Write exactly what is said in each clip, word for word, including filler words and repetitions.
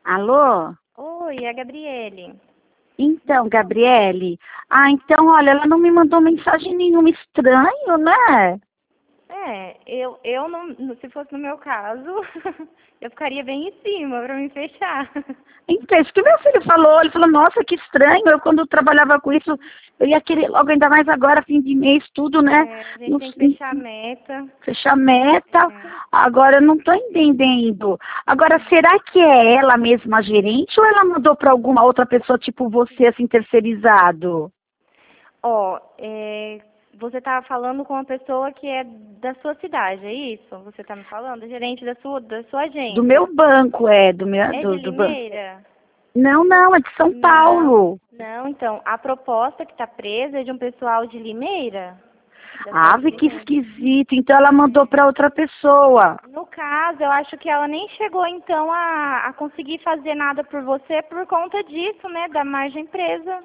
Alô? Oi, é a Gabriele. Então, Gabriele. Ah, então, olha, ela não me mandou mensagem nenhuma, estranho, né? É, eu, eu não, se fosse no meu caso, eu ficaria bem em cima pra me fechar. Então, isso que meu filho falou, ele falou, nossa, que estranho, eu quando trabalhava com isso, eu ia querer logo, ainda mais agora, fim de mês, tudo, né? É, a gente No, tem que fechar a meta. fechar meta, É. agora eu não estou entendendo. Agora, será que é ela mesma a gerente ou ela mandou para alguma outra pessoa, tipo você, assim, terceirizado? Ó, é, você tá falando com uma pessoa que é da sua cidade, é isso? Você tá me falando? Gerente da sua, da sua Do meu agência. banco, é, do meu, É de do, do banco. Limeira? Não, não, é de São Não, Paulo. não, então, a proposta que tá presa é de um pessoal de Limeira? Da cidade de Ave, que Limeira. esquisito. Então ela mandou para outra pessoa. No caso, eu acho que ela nem chegou então a, a conseguir fazer nada por você por conta disso, né, da margem presa.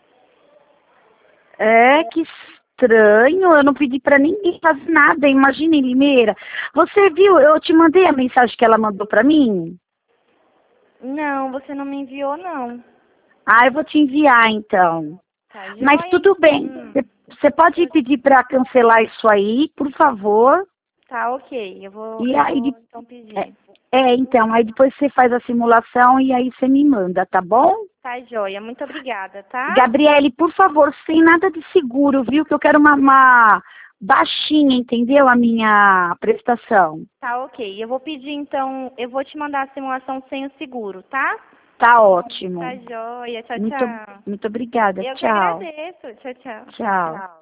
É, que estranho. Eu não pedi para ninguém fazer nada. Imagine, Limeira. Você viu? Eu te mandei a mensagem que ela mandou para mim. Não, você não me enviou, não. Ah, eu vou te enviar então. Tá Mas joia? tudo bem. Hum, Você pode pedir para cancelar isso aí, por favor? tá ok, eu vou, E eu aí, vou de- então é, pedir. é, então, aí depois você faz a simulação e aí você me manda, tá bom? Tá joia, muito obrigada, tá? Gabriele, por favor, sem nada de seguro, viu? Que eu quero uma, uma baixinha, entendeu? A minha prestação. Tá ok, eu vou pedir então, eu vou te mandar a simulação sem o seguro, tá? Tá Tá ótimo. joia, tchau, Muito, tchau. muito obrigada. Eu que Tchau. agradeço, tchau, tchau. Tchau.